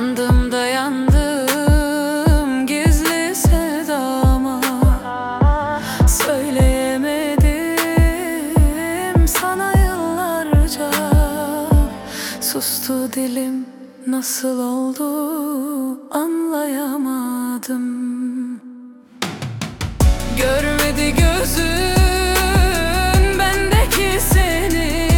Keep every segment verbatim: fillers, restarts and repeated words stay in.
Yandım da yandım gizli sevdama. Söyleyemedim sana yıllarca. Sustu dilim, nasıl oldu anlayamadım. Görmedi gözün bendeki seni,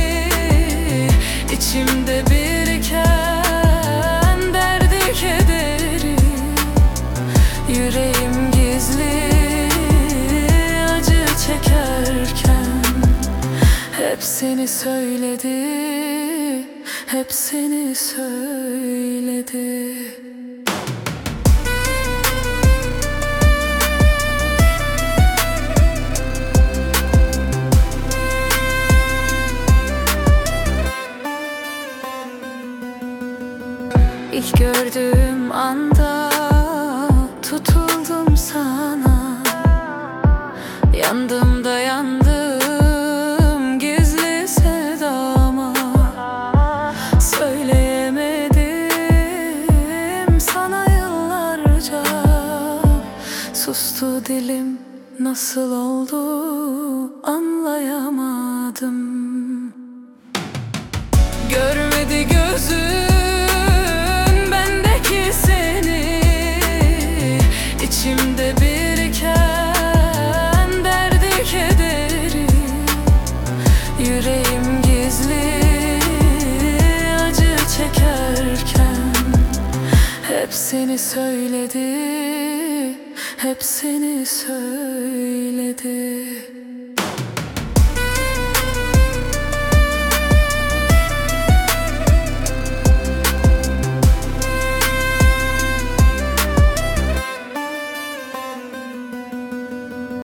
içimde biriken derdi kederi. Yüreğim gizli acı çekerken hep seni söyledi, hep seni söyledi. İlk gördüğüm anda tutuldum sana. Yandım da yandım gizli sevdama. Söyleyemedim sana yıllarca. Sustu dilim, nasıl oldu anlayamadım. Görmedi gözüm İçimde biriken derdi kederi. Yüreğim gizli acı çekerken hep seni söyledi, hep seni söyledi.